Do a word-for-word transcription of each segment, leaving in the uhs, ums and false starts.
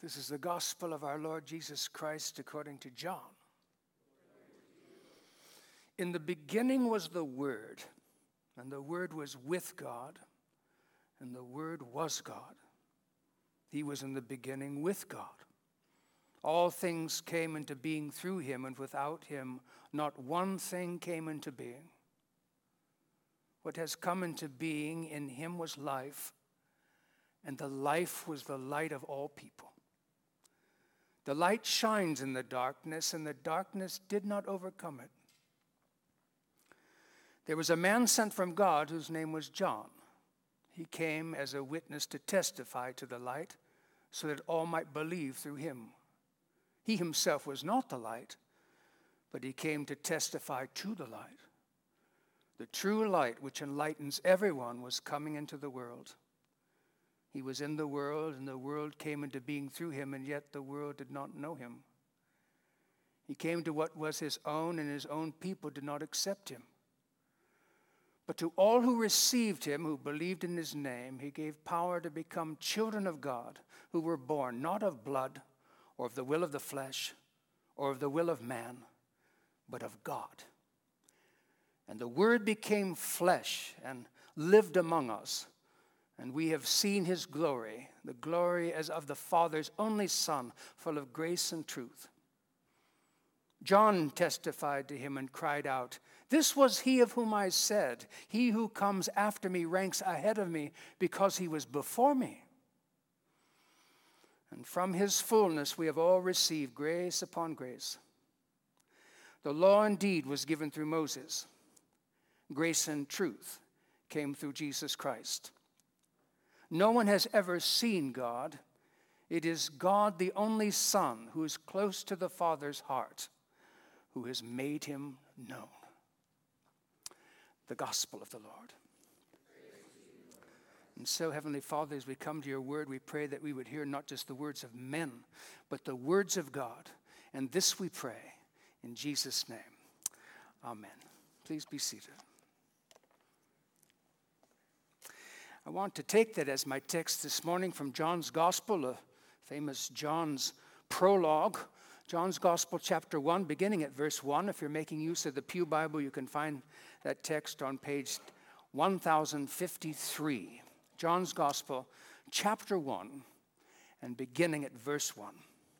This is the gospel of our Lord Jesus Christ according to John. In the beginning was the Word, and the Word was with God, and the Word was God. He was in the beginning with God. All things came into being through him, and without him not one thing came into being. What has come into being in him was life, and the life was the light of all people. The light shines in the darkness, and the darkness did not overcome it. There was a man sent from God whose name was John. He came as a witness to testify to the light, so that all might believe through him. He himself was not the light, but he came to testify to the light. The true light which enlightens everyone was coming into the world. He was in the world, and the world came into being through him, and yet the world did not know him. He came to what was his own, and his own people did not accept him. But to all who received him, who believed in his name, he gave power to become children of God, who were born not of blood, or of the will of the flesh, or of the will of man, but of God. And the Word became flesh and lived among us. And we have seen his glory, the glory as of the Father's only Son, full of grace and truth. John testified to him and cried out, "This was he of whom I said, 'He who comes after me ranks ahead of me, because he was before me.' And from his fullness we have all received grace upon grace. The law indeed was given through Moses. Grace and truth came through Jesus Christ. No one has ever seen God. It is God, the only Son, who is close to the Father's heart, who has made him known." The gospel of the Lord. And so, Heavenly Father, as we come to your word, we pray that we would hear not just the words of men, but the words of God. And this we pray in Jesus' name. Amen. Please be seated. I want to take that as my text this morning from John's Gospel, a famous John's prologue. John's Gospel, chapter one, beginning at verse one. If you're making use of the Pew Bible, you can find that text on page one thousand fifty-three. John's Gospel, chapter one, and beginning at verse one.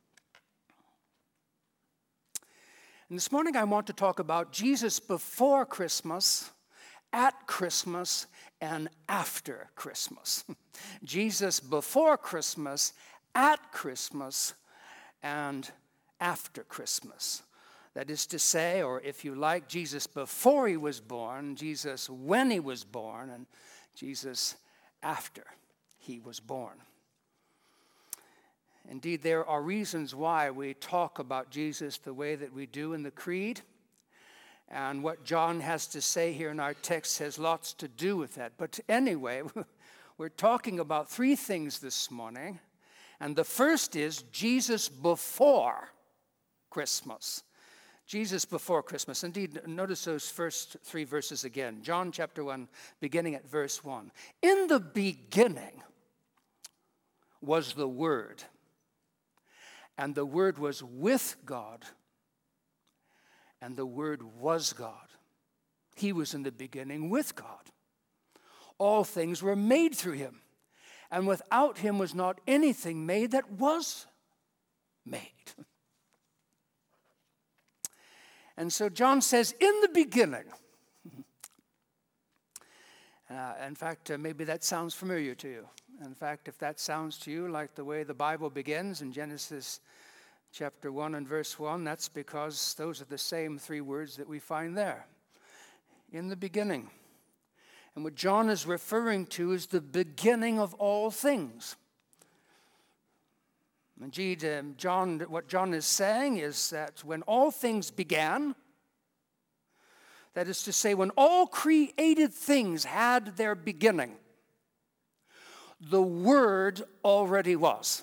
And this morning I want to talk about Jesus before Christmas, at Christmas, and after Christmas. Jesus before Christmas, at Christmas, and after Christmas. That is to say, or if you like, Jesus before he was born, Jesus when he was born, and Jesus after he was born. Indeed, there are reasons why we talk about Jesus the way that we do in the Creed. And what John has to say here in our text has lots to do with that. But anyway, we're talking about three things this morning. And the first is Jesus before Christmas. Jesus before Christmas. Indeed, notice those first three verses again. John chapter one, beginning at verse one. In the beginning was the Word, and the Word was with God, and the Word was God. He was in the beginning with God. All things were made through him, and without him was not anything made that was made. And so John says, in the beginning. Uh, in fact, uh, maybe that sounds familiar to you. In fact, if that sounds to you like the way the Bible begins in Genesis chapter one and verse one, that's because those are the same three words that we find there. In the beginning. And what John is referring to is the beginning of all things. Indeed, um, John, what John is saying is that when all things began, that is to say, when all created things had their beginning, the Word already was.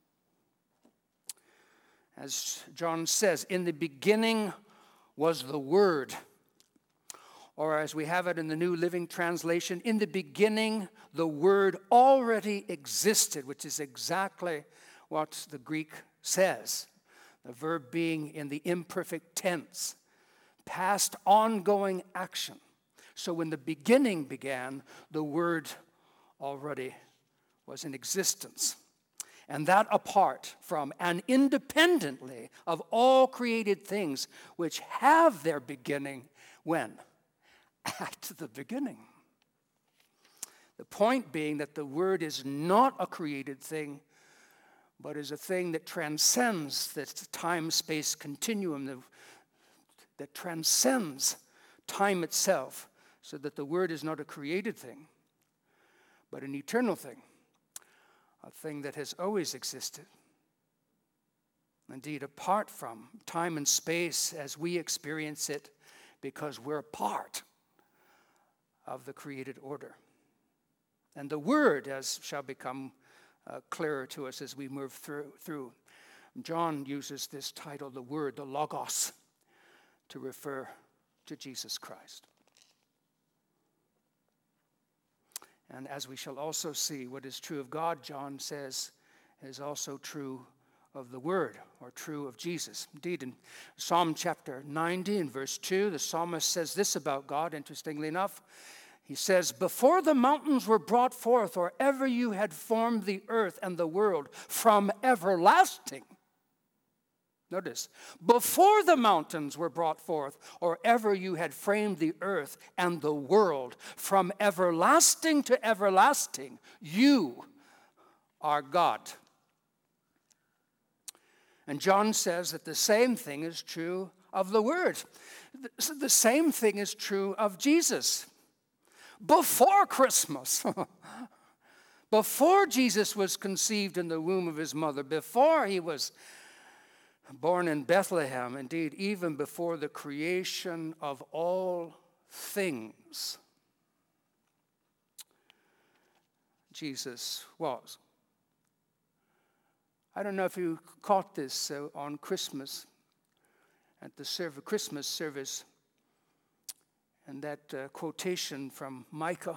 As John says, in the beginning was the Word. Or as we have it in the New Living Translation, in the beginning the Word already existed, which is exactly what the Greek says, the verb being in the imperfect tense, past ongoing action. So when the beginning began, the Word already was in existence. And that apart from and independently of all created things which have their beginning when? At the beginning. The point being that the Word is not a created thing, but is a thing that transcends the time-space continuum, that transcends time itself, so that the Word is not a created thing, but an eternal thing, a thing that has always existed. Indeed, apart from time and space as we experience it, because we're a part of the created order. And the Word, as shall become uh, clearer to us as we move through, through. John uses this title, the Word, the Logos, to refer to Jesus Christ. And as we shall also see, what is true of God, John says, is also true of the Word, or true of Jesus. Indeed, in Psalm chapter ninety, in verse two, the psalmist says this about God, interestingly enough. He says, before the mountains were brought forth, or ever you had formed the earth and the world from everlasting. Notice, before the mountains were brought forth, or ever you had framed the earth and the world, from everlasting to everlasting, you are God. And John says that the same thing is true of the Word. The same thing is true of Jesus. Before Christmas, before Jesus was conceived in the womb of his mother, before he was born in Bethlehem, indeed, even before the creation of all things, Jesus was. I don't know if you caught this uh, on Christmas, at the serv- Christmas service, and that uh, quotation from Micah.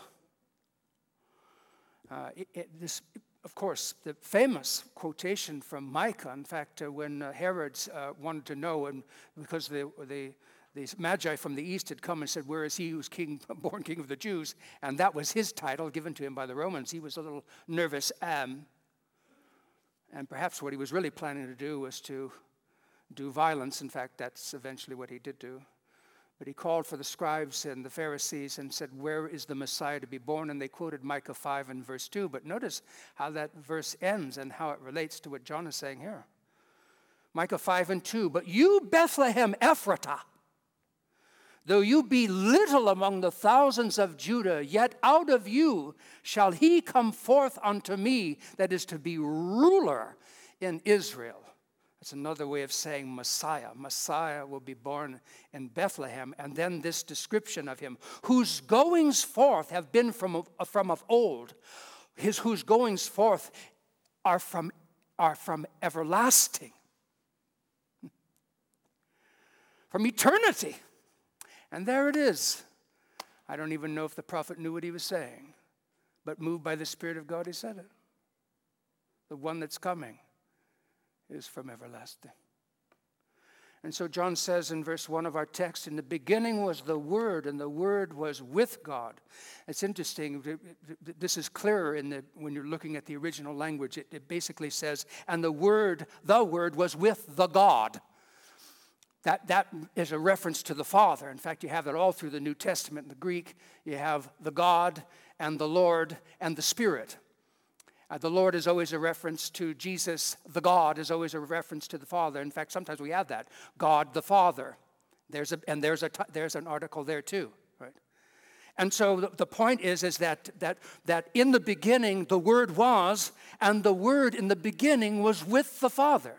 Uh, it, it, this, of course, the famous quotation from Micah. In fact, uh, when uh, Herod uh, wanted to know, and because the the the Magi from the east had come and said, "Where is he who's king, born King of the Jews?" And that was his title given to him by the Romans. He was a little nervous, um, and perhaps what he was really planning to do was to do violence. In fact, that's eventually what he did do. But he called for the scribes and the Pharisees and said, where is the Messiah to be born? And they quoted Micah five and verse two. But notice how that verse ends and how it relates to what John is saying here. Micah five and two, but you, Bethlehem Ephratah, though you be little among the thousands of Judah, yet out of you shall he come forth unto me, that is to be ruler in Israel. It's another way of saying Messiah. Messiah will be born in Bethlehem. And then this description of him, whose goings forth have been from of, from of old. His whose goings forth are from, are from everlasting. From eternity. And there it is. I don't even know if the prophet knew what he was saying. But moved by the Spirit of God, he said it. The one that's coming is from everlasting. And so John says in verse one of our text, in the beginning was the Word, and the Word was with God. It's interesting. This is clearer in the, when you're looking at the original language. It, it basically says, and the Word, the Word was with the God. That, that is a reference to the Father. In fact, you have that all through the New Testament. In the Greek, you have the God and the Lord and the Spirit. Uh, the Lord is always a reference to Jesus. The God is always a reference to the Father. In fact, sometimes we have that. God the Father. There's a, and there's, a, there's an article there too. Right? And so the, the point is, is that, that, that in the beginning the Word was, and the Word in the beginning was with the Father.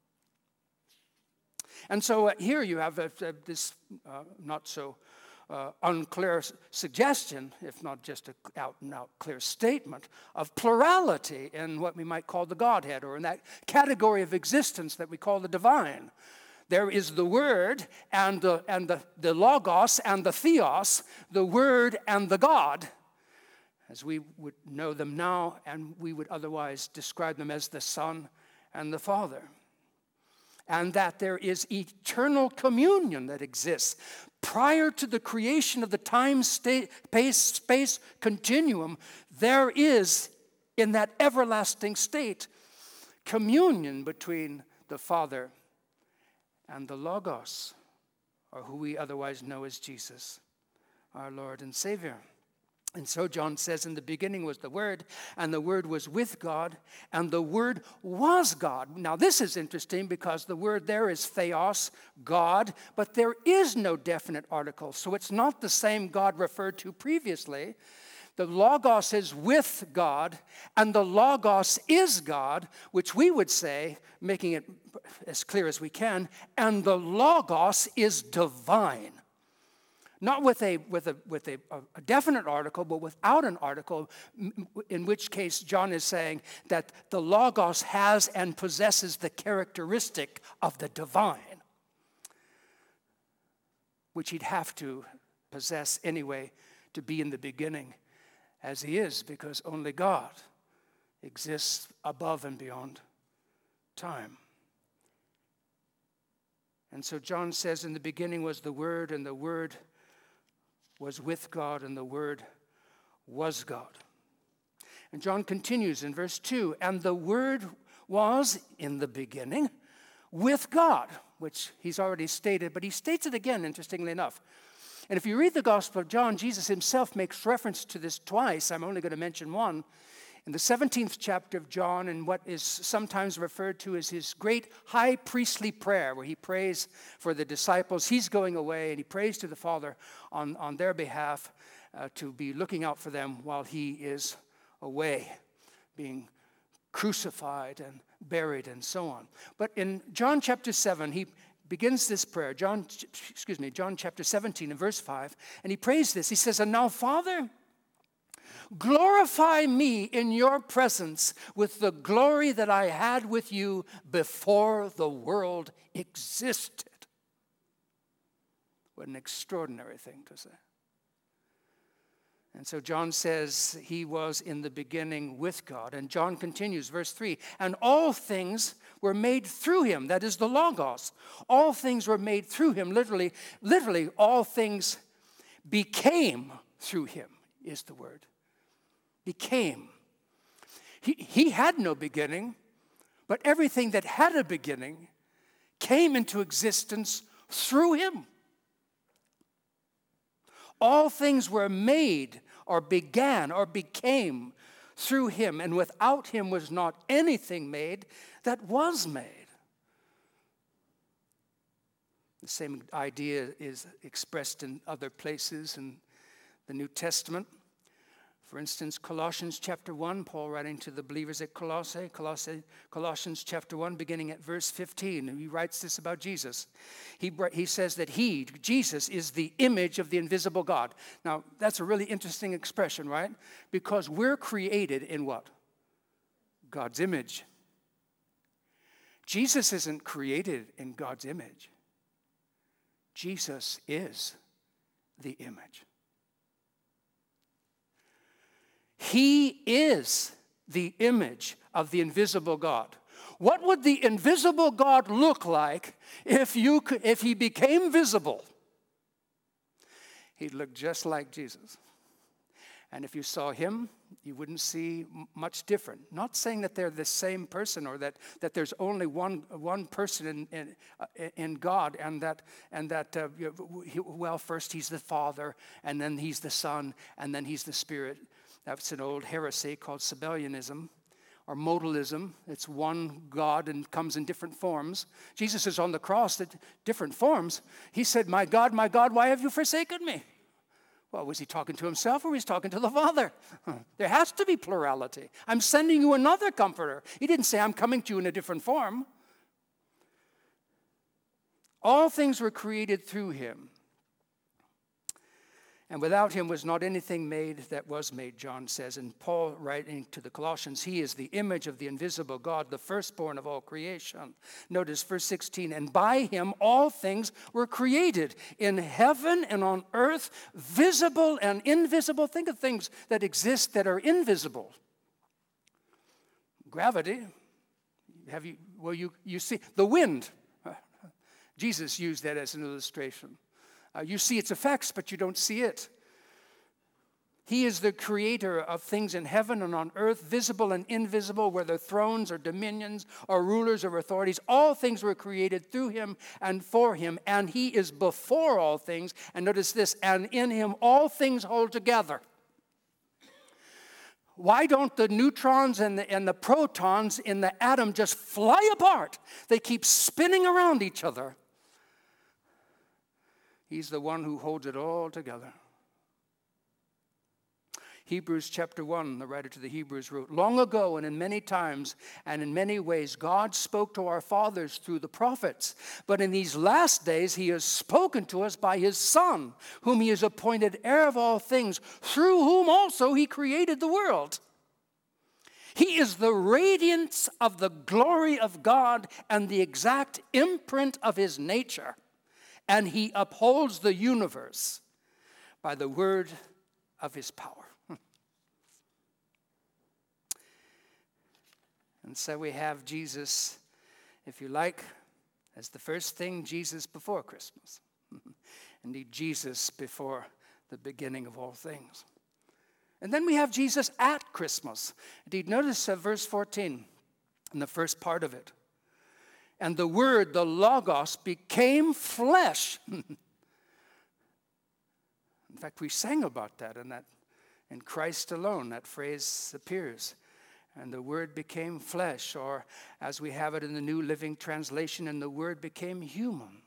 And so uh, here you have uh, uh, this uh, not so uh, unclear suggestion, if not just an out-and-out clear statement, of plurality in what we might call the Godhead, or in that category of existence that we call the divine. There is the Word and the, and the, the Logos and the Theos, the Word and the God, as we would know them now, and we would otherwise describe them as the Son and the Father, and that there is eternal communion that exists. Prior to the creation of the time, state, space, space continuum, there is, in that everlasting state, communion between the Father and the Logos, or who we otherwise know as Jesus, our Lord and Savior. And so John says, in the beginning was the Word, and the Word was with God, and the Word was God. Now this is interesting because the word there is theos, God, but there is no definite article. So it's not the same God referred to previously. The Logos is with God, and the Logos is God, which we would say, making it as clear as we can, and the Logos is divine. Not with a with a with a, a definite article, but without an article, in which case John is saying that the Logos has and possesses the characteristic of the divine, which he'd have to possess anyway to be in the beginning as he is, because only God exists above and beyond time. And so John says, in the beginning was the Word, and the Word was with God, and the Word was God. And John continues in verse two, and the Word was in the beginning with God, which he's already stated, but he states it again, interestingly enough. And if you read the Gospel of John, Jesus himself makes reference to this twice. I'm only going to mention one. In the seventeenth chapter of John, in what is sometimes referred to as his great high priestly prayer, where he prays for the disciples. He's going away, and he prays to the Father on, on their behalf uh, to be looking out for them while he is away, being crucified and buried and so on. But in John chapter seven, he begins this prayer, John, excuse me, John chapter seventeen and verse five, and he prays this. He says, and now, Father, glorify me in your presence with the glory that I had with you before the world existed. What an extraordinary thing to say. And so John says he was in the beginning with God. And John continues, verse three, and all things were made through him. That is the Logos. All things were made through him. Literally, literally all things became through him is the word. Became. He, he had no beginning, but everything that had a beginning came into existence through him. All things were made or began or became through him, and without him was not anything made that was made. The same idea is expressed in other places in the New Testament. For instance, Colossians chapter one, Paul writing to the believers at Colossae, Colossae Colossians chapter one, beginning at verse fifteen, he writes this about Jesus. He, he says that he, Jesus, is the image of the invisible God. Now, that's a really interesting expression, right? Because we're created in what? God's image. Jesus isn't created in God's image. Jesus is the image. He is the image of the invisible God. What would the invisible God look like if you could, if he became visible? He'd look just like Jesus. And if you saw him, you wouldn't see much different. Not saying that they're the same person, or that, that there's only one one person in in, uh, in God, and that and that uh, well, first he's the Father, and then he's the Son, and then he's the Spirit. That's an old heresy called Sabellianism or modalism. It's one God and comes in different forms. Jesus is on the cross at different forms. He said, my God, my God, why have you forsaken me? Well, was he talking to himself or was he talking to the Father? There has to be plurality. I'm sending you another comforter. He didn't say, I'm coming to you in a different form. All things were created through him. And without him was not anything made that was made, John says. And Paul, writing to the Colossians, he is the image of the invisible God, the firstborn of all creation. Notice verse sixteen, and by him all things were created in heaven and on earth, visible and invisible. Think of things that exist that are invisible. Gravity have you, well, you, you see the wind. Jesus used that as an illustration. Uh, you see its effects, but you don't see it. He is the creator of things in heaven and on earth, visible and invisible, whether thrones or dominions or rulers or authorities. All things were created through him and for him, and he is before all things. And notice this, and in him all things hold together. Why don't the neutrons and the, and the protons in the atom just fly apart? They keep spinning around each other. He's the one who holds it all together. Hebrews chapter one, the writer to the Hebrews wrote, long ago and in many times and in many ways, God spoke to our fathers through the prophets. But in these last days, he has spoken to us by his Son, whom he has appointed heir of all things, through whom also he created the world. He is the radiance of the glory of God and the exact imprint of his nature. And he upholds the universe by the word of his power. And so we have Jesus, if you like, as the first thing, Jesus before Christmas. Indeed, Jesus before the beginning of all things. And then we have Jesus at Christmas. Indeed, notice uh, verse fourteen, in the first part of it. And the Word, the Logos, became flesh. In fact, we sang about that, and that in Christ alone, that phrase appears. And the Word became flesh, or as we have it in the New Living Translation, and the Word became human.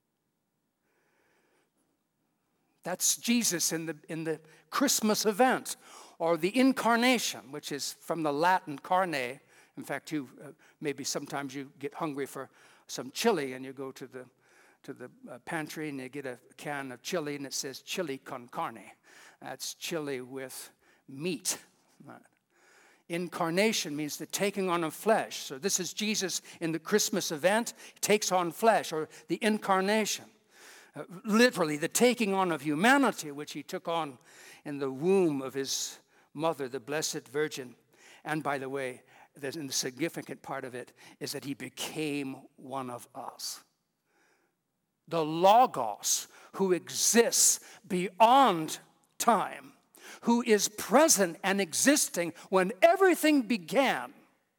That's Jesus in the, in the Christmas event, or the incarnation, which is from the Latin carne. In fact, you uh, maybe sometimes you get hungry for some chili, and you go to the to the uh, pantry, and you get a can of chili, and it says chili con carne. That's chili with meat. Right. Incarnation means the taking on of flesh. So this is Jesus in the Christmas event. He takes on flesh, or the incarnation. Uh, literally, the taking on of humanity, which he took on in the womb of his mother, the Blessed Virgin. And by the way, the, the significant part of it is that he became one of us. The Logos, who exists beyond time, who is present and existing when everything began,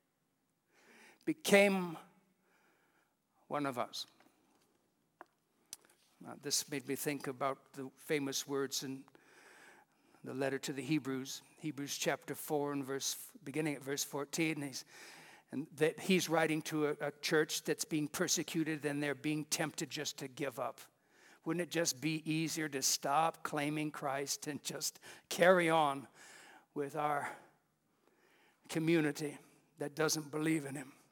became one of us. Now, this made me think about the famous words in the letter to the Hebrews, Hebrews chapter four, and verse, beginning at verse fourteen. And he's, and that he's writing to a, a church that's being persecuted, and they're being tempted just to give up. Wouldn't it just be easier to stop claiming Christ and just carry on with our community that doesn't believe in him?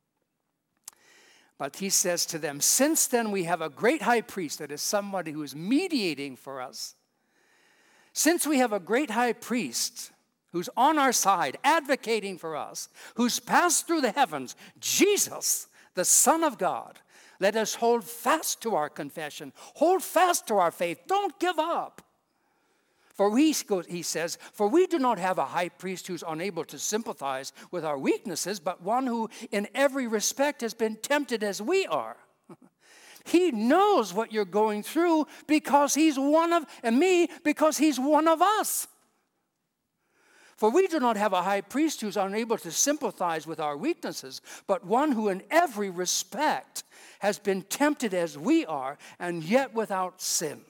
But he says to them, since then we have a great high priest, that is somebody who is mediating for us. Since we have a great high priest who's on our side, advocating for us, who's passed through the heavens, Jesus, the Son of God, let us hold fast to our confession. Hold fast to our faith. Don't give up. For we, he says, for we do not have a high priest who's unable to sympathize with our weaknesses, but one who in every respect has been tempted as we are. He knows what you're going through because he's one of, and me, because he's one of us. For we do not have a high priest who's unable to sympathize with our weaknesses, but one who in every respect has been tempted as we are, and yet without sin.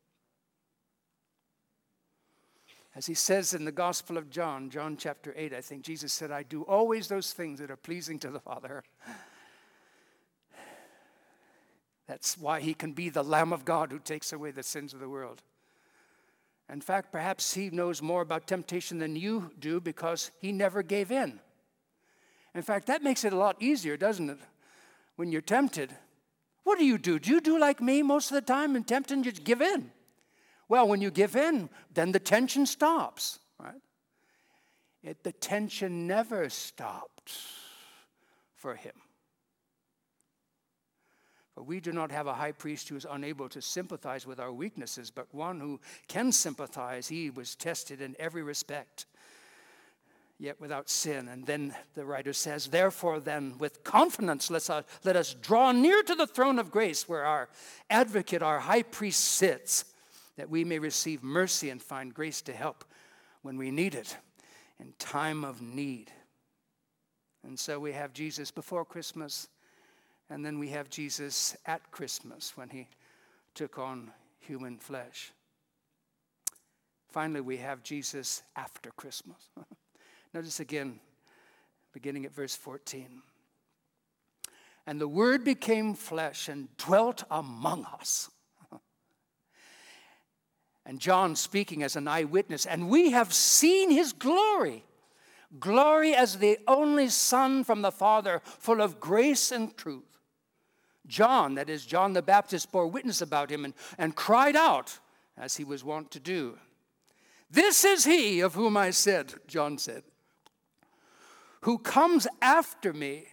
As he says in the Gospel of John, John chapter eight, I think Jesus said, I do always those things that are pleasing to the Father. That's why he can be the Lamb of God who takes away the sins of the world. In fact, perhaps he knows more about temptation than you do because he never gave in. In fact, that makes it a lot easier, doesn't it? When you're tempted, what do you do? Do you do like me most of the time and tempted and just give in? Well, when you give in, then the tension stops, right? It, the tension never stopped for him. For we do not have a high priest who is unable to sympathize with our weaknesses, but one who can sympathize. He was tested in every respect, yet without sin. And then the writer says, therefore then, with confidence, let us, let us draw near to the throne of grace where our advocate, our high priest sits, that we may receive mercy and find grace to help when we need it in time of need. And so we have Jesus before Christmas, and then we have Jesus at Christmas when he took on human flesh. Finally, we have Jesus after Christmas. Notice again, beginning at verse fourteen. And the Word became flesh and dwelt among us. And John speaking as an eyewitness, and we have seen his glory. Glory as the only Son from the Father, full of grace and truth. John, that is John the Baptist, bore witness about him and, and cried out, as he was wont to do. This is he of whom I said, John said, who comes after me,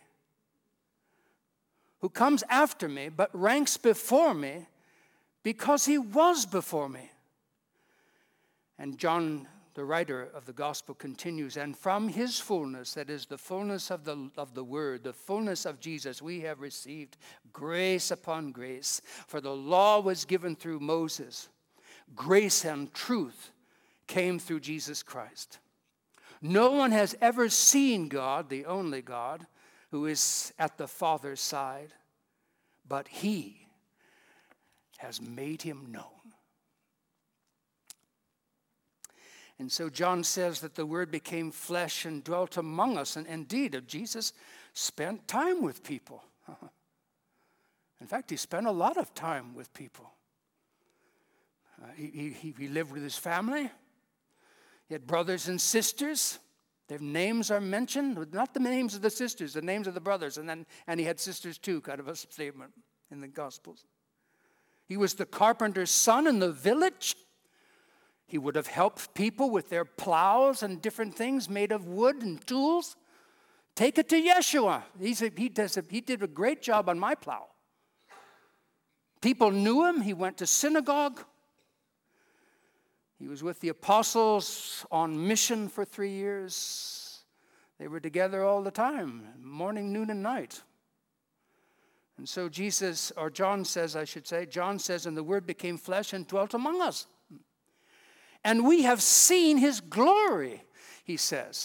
who comes after me, but ranks before me, because he was before me. And John, the writer of the gospel, continues, and from his fullness, that is the fullness of the, of the word, the fullness of Jesus, we have received grace upon grace. For the law was given through Moses. Grace and truth came through Jesus Christ. No one has ever seen God, the only God, who is at the Father's side, but he has made him known. And so John says that the Word became flesh and dwelt among us. And indeed, Jesus spent time with people. In fact, he spent a lot of time with people. Uh, he, he, he lived with his family. He had brothers and sisters. Their names are mentioned, not the names of the sisters, the names of the brothers. And then, and he had sisters too, kind of a statement in the Gospels. He was the carpenter's son in the village. He would have helped people with their plows and different things made of wood and tools. Take it to Yeshua. He's a, he, does a, he did a great job on my plow. People knew him. He went to synagogue. He was with the apostles on mission for three years. They were together all the time, morning, noon, and night. And so Jesus, or John says, I should say, John says, and the Word became flesh and dwelt among us. And we have seen his glory, he says.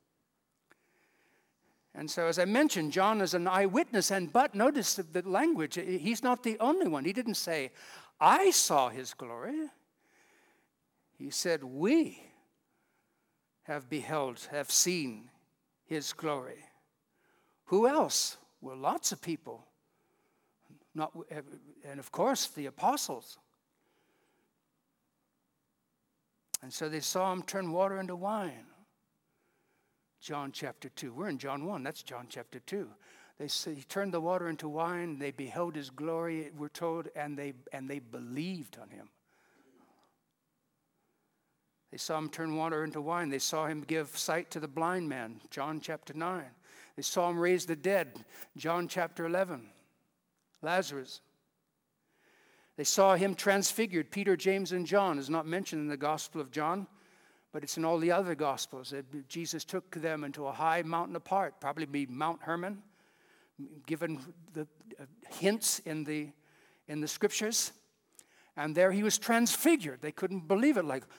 And so as I mentioned, John is an eyewitness, and but notice the, the language. He's not the only one. He didn't say, I saw his glory. He said, we have beheld, have seen his glory. Who else? Well, lots of people. Not, and of course, the apostles. And so they saw him turn water into wine. John chapter two. We're in John one. That's John chapter two. They say he turned the water into wine. They beheld his glory, we're told, and they and they believed on him. They saw him turn water into wine. They saw him give sight to the blind man. John chapter nine. They saw him raise the dead. John chapter eleven. Lazarus. They saw him transfigured. Peter, James, and John is not mentioned in the Gospel of John, but it's in all the other Gospels. Jesus took them into a high mountain apart, probably be Mount Hermon, given the hints in the, in the Scriptures. And there he was transfigured. They couldn't believe it, like,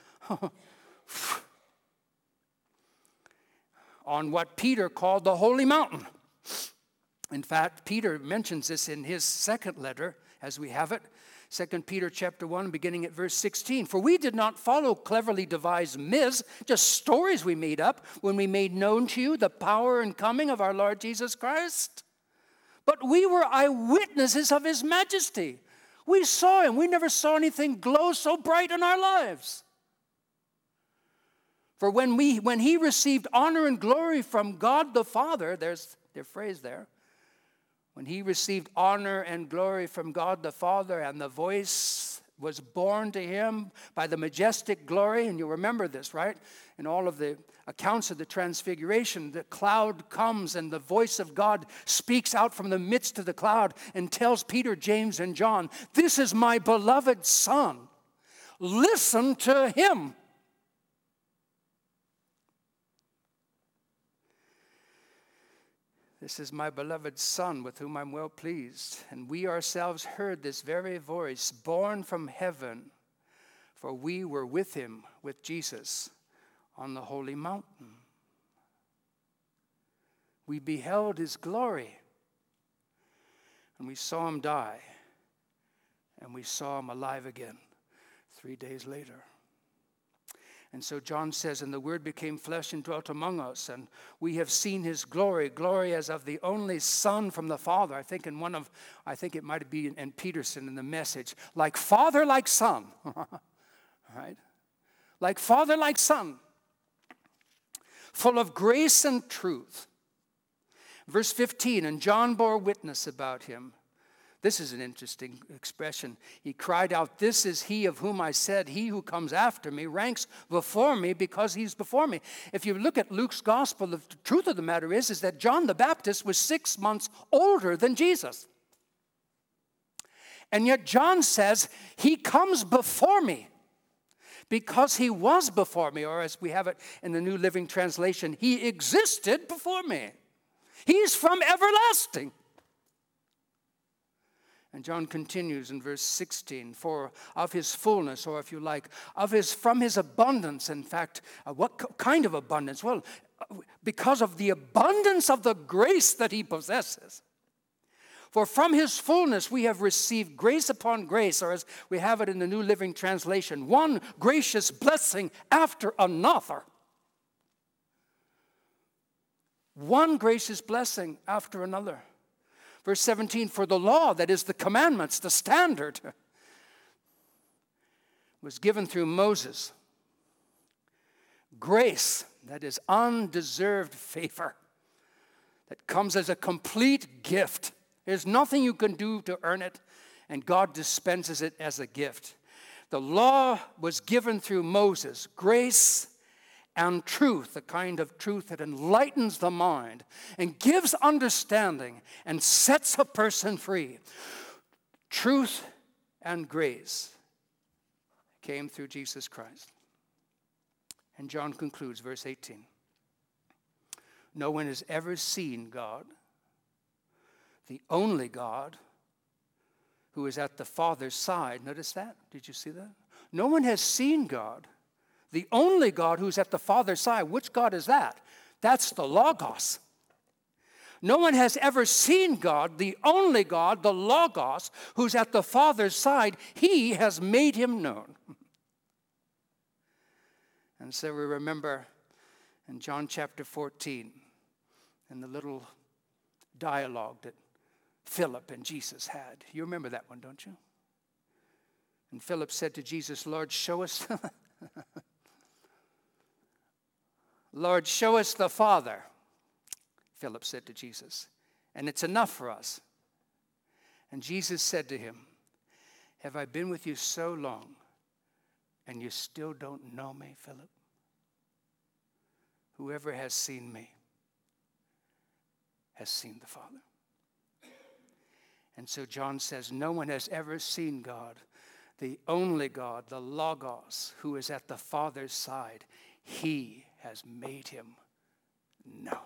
on what Peter called the Holy Mountain. In fact, Peter mentions this in his second letter, as we have it. Second Peter chapter one, beginning at verse sixteen. For we did not follow cleverly devised myths, just stories we made up when we made known to you the power and coming of our Lord Jesus Christ. But we were eyewitnesses of his majesty. We saw him. We never saw anything glow so bright in our lives. For when we when he received honor and glory from God the Father, there's their phrase there. When he received honor and glory from God the Father, and the voice was borne to him by the majestic glory, and you remember this, right? In all of the accounts of the transfiguration, the cloud comes and the voice of God speaks out from the midst of the cloud and tells Peter, James, and John, this is my beloved Son. Listen to him. This is my beloved Son, with whom I'm well pleased. And we ourselves heard this very voice, born from heaven, for we were with him, with Jesus, on the holy mountain. We beheld his glory, and we saw him die, and we saw him alive again three days later. And so John says, and the Word became flesh and dwelt among us, and we have seen his glory, glory as of the only Son from the Father. I think in one of, I think it might be in, in Peterson in the Message, like Father, like Son. Right? Like Father, like Son. Full of grace and truth. Verse fifteen, and John bore witness about him. This is an interesting expression. He cried out, this is he of whom I said, he who comes after me ranks before me because he's before me. If you look at Luke's gospel, the truth of the matter is, is that John the Baptist was six months older than Jesus. And yet John says, he comes before me because he was before me, or as we have it in the New Living Translation, he existed before me. He's from everlasting. And John continues in verse sixteen, for of his fullness, or if you like, of his, from his abundance, in fact, uh, what kind of abundance? Well, because of the abundance of the grace that he possesses. For from his fullness we have received grace upon grace, or as we have it in the New Living Translation, one gracious blessing after another. One gracious blessing after another. Verse seventeen, for the law, that is the commandments, the standard, was given through Moses. Grace, that is undeserved favor, that comes as a complete gift. There's nothing you can do to earn it, and God dispenses it as a gift. The law was given through Moses. Grace and truth, the kind of truth that enlightens the mind and gives understanding and sets a person free. Truth and grace came through Jesus Christ. And John concludes, verse eighteen. No one has ever seen God, the only God who is at the Father's side. Notice that? Did you see that? No one has seen God. The only God who's at the Father's side. Which God is that? That's the Logos. No one has ever seen God, the only God, the Logos, who's at the Father's side. He has made him known. And so we remember in John chapter fourteen, in the little dialogue that Philip and Jesus had. You remember that one, don't you? And Philip said to Jesus, Lord, show us Lord, show us the Father, Philip said to Jesus, and it's enough for us. And Jesus said to him, have I been with you so long, and you still don't know me, Philip? Whoever has seen me has seen the Father. And so John says, no one has ever seen God, the only God, the Logos, who is at the Father's side. He has made him known.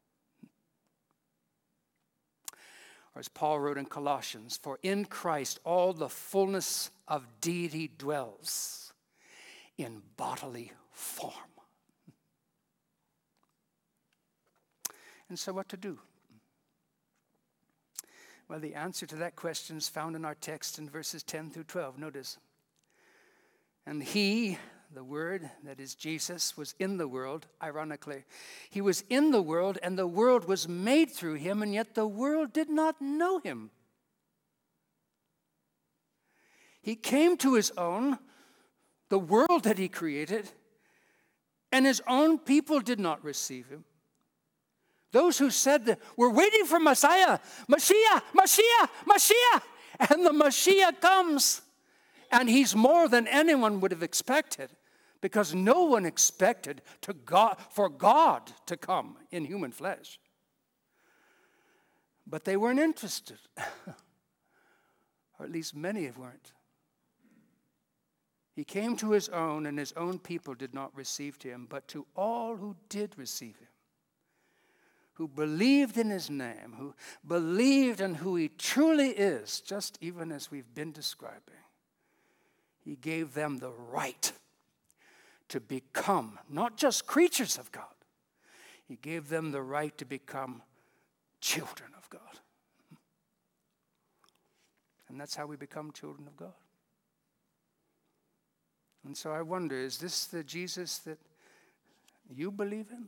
Or as Paul wrote in Colossians, for in Christ all the fullness of deity dwells in bodily form. And so what to do? Well, the answer to that question is found in our text in verses ten through twelve. Notice. And he, the Word, that is Jesus, was in the world, ironically. He was in the world, and the world was made through him, and yet the world did not know him. He came to his own, the world that he created, and his own people did not receive him. Those who said that we're waiting for Messiah, Mashiach, Mashiach, Mashiach, and the Mashiach comes. And he's more than anyone would have expected, because no one expected to God, for God to come in human flesh. But they weren't interested, or at least many weren't. He came to his own, and his own people did not receive him, but to all who did receive him, who believed in his name, who believed in who he truly is, just even as we've been describing. He gave them the right to become not just creatures of God. He gave them the right to become children of God. And that's how we become children of God. And so I wonder, is this the Jesus that you believe in?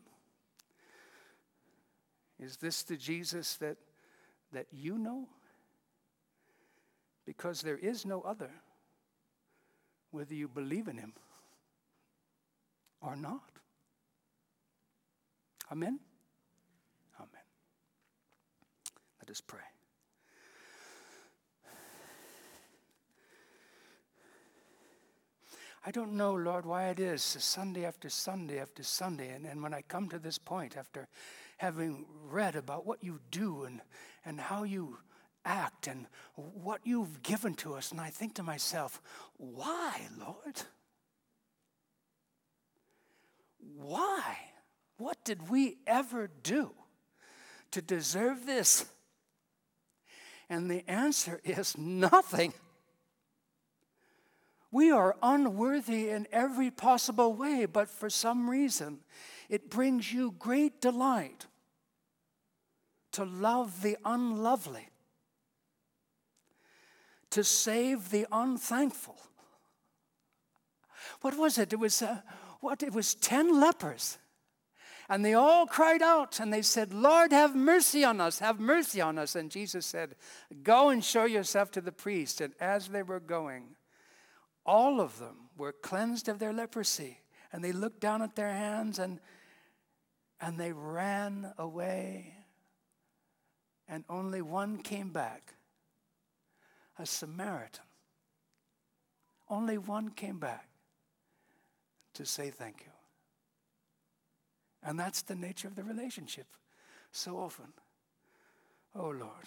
Is this the Jesus that, that you know? Because there is no other, whether you believe in him or not. Amen? Amen. Let us pray. I don't know, Lord, why it is Sunday after Sunday after Sunday, and, and when I come to this point after having read about what you do and, and how you act and what you've given to us, and I think to myself, why, Lord? Why? What did we ever do to deserve this? And the answer is nothing. We are unworthy in every possible way, but for some reason, it brings you great delight to love the unlovely, to save the unthankful. What was it? It was uh, what? It was ten lepers, and they all cried out, and they said, "Lord, have mercy on us! Have mercy on us!" And Jesus said, "Go and show yourself to the priest." And as they were going, all of them were cleansed of their leprosy. And they looked down at their hands and, and they ran away. And only one came back, a Samaritan. Only one came back to say thank you. And that's the nature of the relationship so often. Oh, Lord.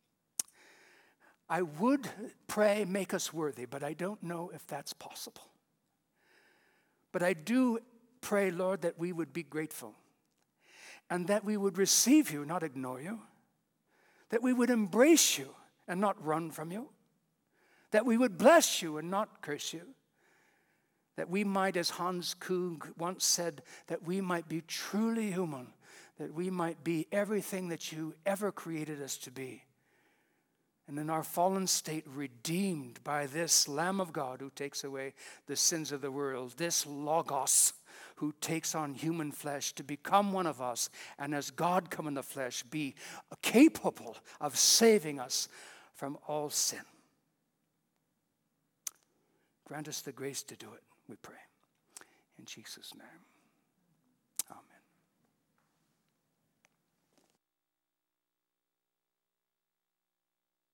I would pray, make us worthy, but I don't know if that's possible. But I do pray, Lord, that we would be grateful and that we would receive you, not ignore you, that we would embrace you and not run from you, that we would bless you and not curse you, that we might, as Hans Kug once said, that we might be truly human, that we might be everything that you ever created us to be. And in our fallen state, redeemed by this Lamb of God who takes away the sins of the world, this Logos who takes on human flesh to become one of us, and as God come in the flesh, be capable of saving us from all sin. Grant us the grace to do it, we pray. In Jesus' name.